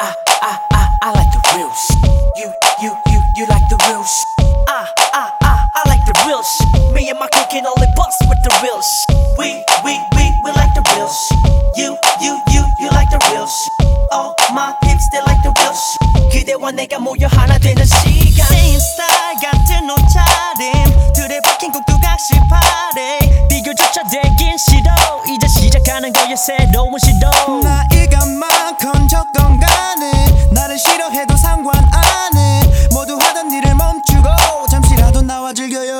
I like the real shit. You like the real shit. I like the real shit. Me and my crew can only bust with the real shit. We like the real shit. You like the real shit. All my peeps they like the real shit. 그대와 내가 모여 하나 되는 시간. Same style 같은 옷차림. 둘의 박힌 국두각시 파리. 비교조차 되긴 싫어. 이제 시작하는 거야 새로운 시도. 나이가 많건 간에 나를 싫어해도 상관 안 해. 모두 하던 일을 멈추고 잠시라도 나와 즐겨요.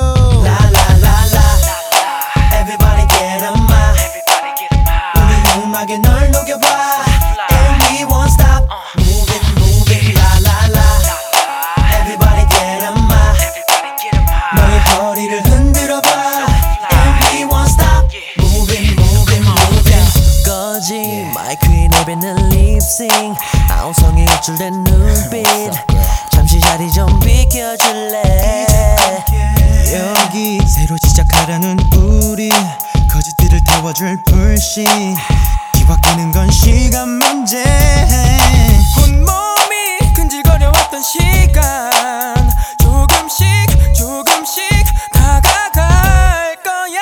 Everybody get on my. 우리 음악에 널 녹여봐. And we won't stop. Move it, la. Everybody get on my. 너의 허리를 흔들어봐. And we won't stop. Move it. 꺼진 마이크에 내뱉는 립싱. 아우성이 우쭐댄 눈빛. 잠시 자리 좀 비켜줄래. 여기 새로 시작하려는 우리 거짓들을 태워줄 불씨. 뒤바뀌는 건 시간 문제. 온몸이 근질거려왔던 시간 조금씩 다가갈 거야.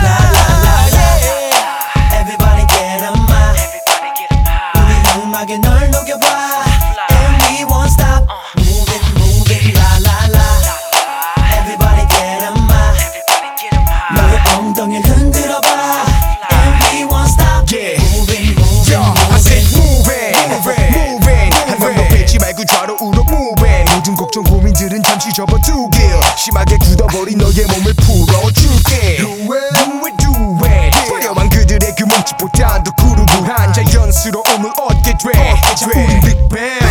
Everybody get on my. 우리 음악에 널 녹여봐. And we won't stop. Move it, la. Everybody get on my. 너의 엉덩이를 흔들어봐. And we won't stop. Yeah. I said moving. 한번 더 뱉지 말고 좌로우로 moving. 모든 걱정 고민들은 잠시 접어두게. 심하게 굳어버린 너의 몸을 풀어줄게. Do it. 화려한 그들의 그 몸짓보다 더 구르구한 자연스러움을 얻게 돼. 우린 빅뱅.